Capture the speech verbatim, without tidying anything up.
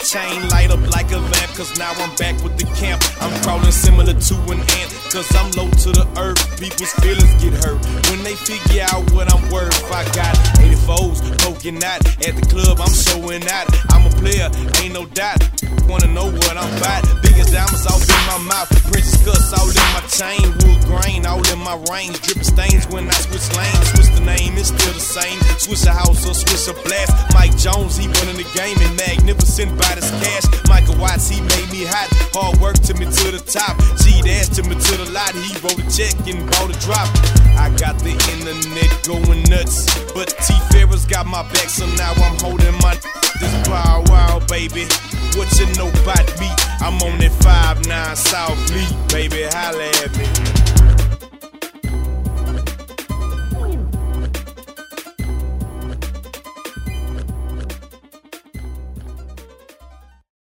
chain light up like a lamp, cause now I'm back with the camp. I'm crawling similar to an ant, cause I'm low to the earth. People's feelings get hurt when they figure out what I'm worth. I got eighty-fours poking out at the club, I'm showing out. I'm a player, ain't no doubt. Wanna know what I'm about? Biggest diamonds all in my mouth, princess cuts all in my chain, wood grain all in my range, dripping stains when I switch lanes. Switch the name, it's still the same. Switch a house or switch a blast. Mike Jones, he running the game and magnificent by this cash. Michael Watts, he made me hot. Hard work took me to the top. G-Dash took me to the lot. He wrote a check and bought a drop. I got the internet going nuts, but T-Ferris got my back, so now I'm holding my this Bow Wow, baby. What you know about me? I'm on that five nine South Lee, baby. Holla at me.